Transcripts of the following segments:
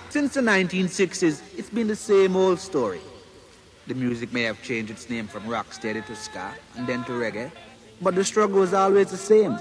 Since the 1960s, it's been the same old story. The music may have changed its name from rocksteady to ska and then to reggae, but the struggle is always the same.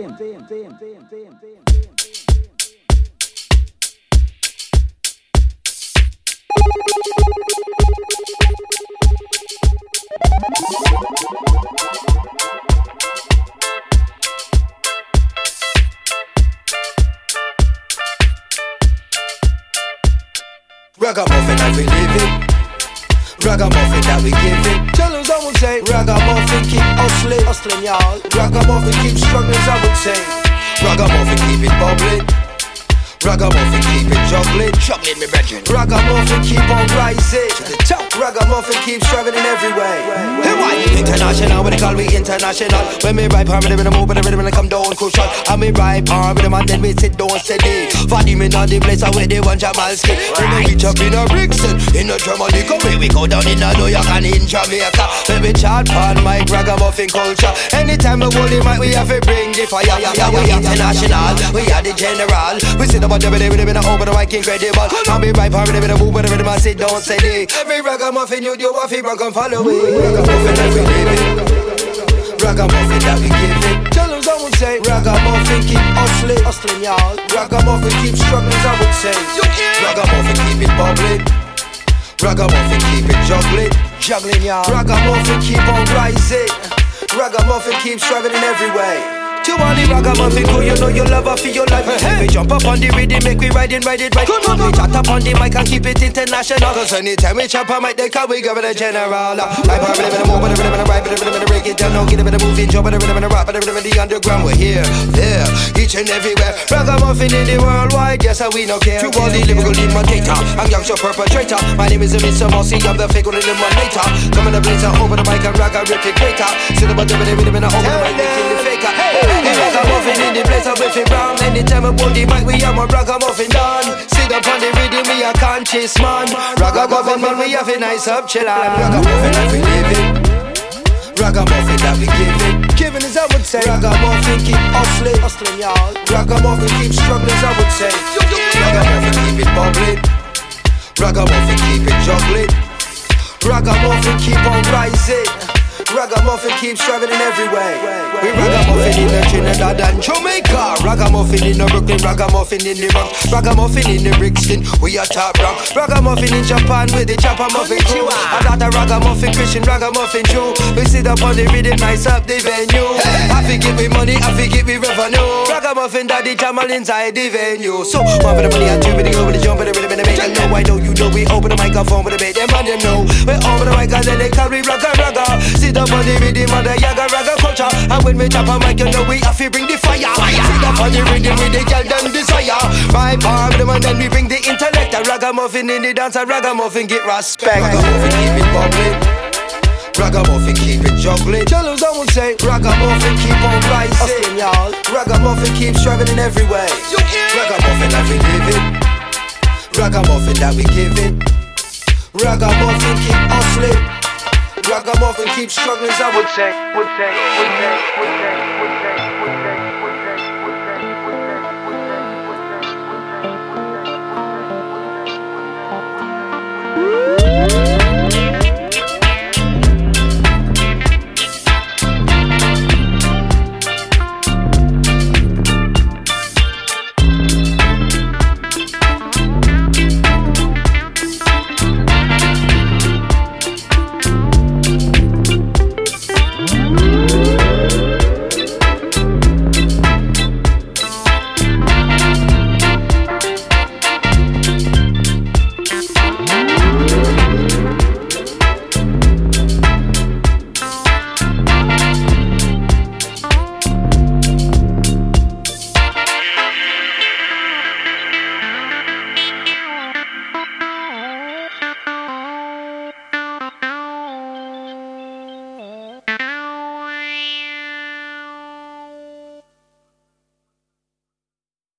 Ragamuffin that we live in, ragamuffin that we give it. Tell us I would say, ragamuffin keep hustling y'all. Ragamuffin keep struggling I would say. Ragamuffin keep it bubbling, ragamuffin keep it juggling me brethren. Ragamuffin keep on rising to the top. Ragamuffin keep striving in every way. Hey, why? International, what they call we international. When me ride palm rhythm and move with the rhythm and come down crucial. And me ride palm rhythm and then we sit down steady. For them in the place where they want Jamalski. When we reach up in a Brixton, in a Germany, come here we go down in a New York and in Jamaica. When we chant pan mic, ragamuffin culture. Anytime we hold the mic, we have to bring the fire. Yeah, we international, we are the general. We sit up on the rhythm and over the mic incredible. And we ride palm rhythm and move with the rhythm and sit down steady. Every ragamuffin you do, I feel rock and follow me. Ragamuffin that we live in, ragamuffin that we give it. Tell them I would say, ragamuffin keep hustling y'all. Ragamuffin keep struggling I would say. Ragamuffin keep it bubbling, ragamuffin keep it juggling y'all. Ragamuffin keep on rising, ragamuffin keep striving in every way. To all the ragamuffin crew, you know you love her for your life. We jump up on the rhythm, make we ride it right. We chat up on the mic and keep it international. Cause anytime we chop a mic, they call we give it a general. I pop rhythm and move, but the rhythm and the ride, but the rhythm and the break it down. Now get a bit of moving, jump, but the rhythm and the rock, but the rhythm and the underground. We're here, there, each and everywhere. Ragamuffin in the worldwide, yes, we no care. To all the lyrical imitator, I'm youngster perpetrator. My name is Mr. Mossy, I'm the fake one eliminator. Come in the blazer, over the mic and rock a ripping greater. Sit up on the rhythm and over the mic, making the faker. Ragamuffin in the place of Biffy Brown. Anytime I put the mic, we are my ragamuffin done. Sit up on the rhythm, we are conscious man. Ragamuffin man, we have a nice up chill on. Ragamuffin that we live in, ragamuffin that we give it. Giving is I would say. Ragamuffin keep hustling y'all. Ragamuffin keep struggling I would say. Ragamuffin keep it bubbling, ragamuffin keep it juggling. Ragamuffin keep on rising, ragamuffin keep striving in every way. We ragamuffin in the Trinidad and Jamaica, ragamuffin in the Brooklyn, ragamuffin in the Bronx, ragamuffin in the Brixton, we are top rank. Ragamuffin in Japan with the chopper muffin crew. I got a ragamuffin Christian, ragamuffin Jew. We sit up on the rhythm, nice up the venue. I forget we money, I forget we revenue. Ragamuffin daddy Jamal inside the venue. So one for the money and two for the go with the jump and the rhythm and the make. I know you know we open the microphone with the bait. Them and them know we open the mic and then they carry ragga. Sit up on the rhythm of the yaga ragga culture. And when we chop a mic, you know we have to bring the fire. Sit up on the rhythm with the girl them desire. My palm them and then we bring the intellect. A ragamuffin in the dance, a ragamuffin get respect. Ragamuffin keep it bubbling, ragamuffin keep it juggling. Tell us I would say, ragamuffin keep on rising y'all. Ragamuffin keep striving in every way. Ragamuffin that we live in, ragamuffin that we give it. Ragamuffin keep hustling, ragamuffin keep struggling I would say.